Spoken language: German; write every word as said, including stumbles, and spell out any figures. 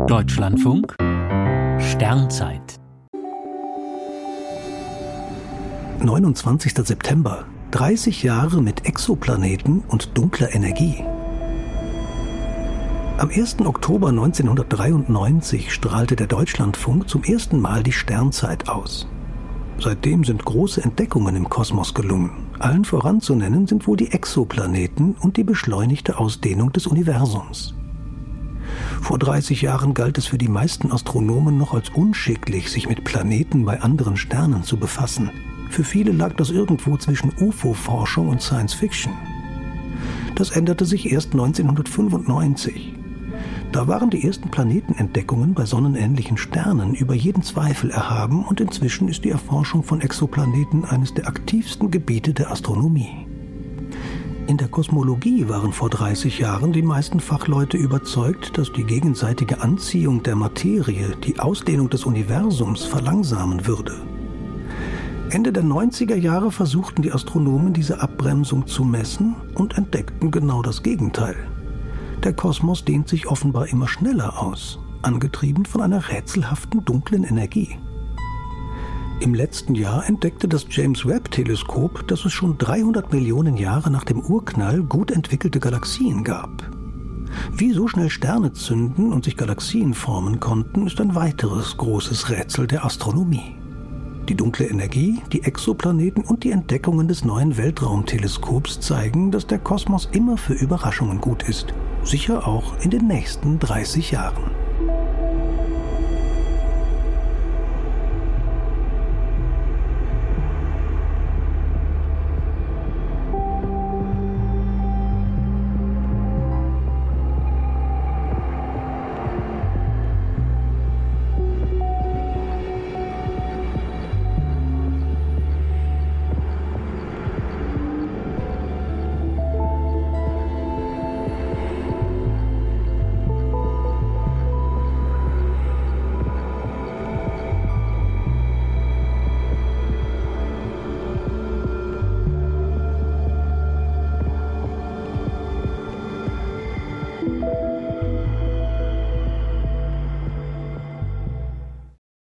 Deutschlandfunk Sternzeit neunundzwanzigster September. dreißig Jahre mit Exoplaneten und dunkler Energie. Am ersten Oktober neunzehnhundertdreiundneunzig strahlte der Deutschlandfunk zum ersten Mal die Sternzeit aus. Seitdem sind große Entdeckungen im Kosmos gelungen. Allen voran zu nennen sind wohl die Exoplaneten und die beschleunigte Ausdehnung des Universums. Vor dreißig Jahren galt es für die meisten Astronomen noch als unschicklich, sich mit Planeten bei anderen Sternen zu befassen. Für viele lag das irgendwo zwischen U F O-Forschung und Science Fiction. Das änderte sich erst neunzehnhundertfünfundneunzig. Da waren die ersten Planetenentdeckungen bei sonnenähnlichen Sternen über jeden Zweifel erhaben und inzwischen ist die Erforschung von Exoplaneten eines der aktivsten Gebiete der Astronomie. In der Kosmologie waren vor dreißig Jahren die meisten Fachleute überzeugt, dass die gegenseitige Anziehung der Materie die Ausdehnung des Universums verlangsamen würde. Ende der neunziger Jahre versuchten die Astronomen, diese Abbremsung zu messen und entdeckten genau das Gegenteil. Der Kosmos dehnt sich offenbar immer schneller aus, angetrieben von einer rätselhaften dunklen Energie. Im letzten Jahr entdeckte das James-Webb-Teleskop, dass es schon dreihundert Millionen Jahre nach dem Urknall gut entwickelte Galaxien gab. Wie so schnell Sterne zünden und sich Galaxien formen konnten, ist ein weiteres großes Rätsel der Astronomie. Die dunkle Energie, die Exoplaneten und die Entdeckungen des neuen Weltraumteleskops zeigen, dass der Kosmos immer für Überraschungen gut ist. Sicher auch in den nächsten dreißig Jahren.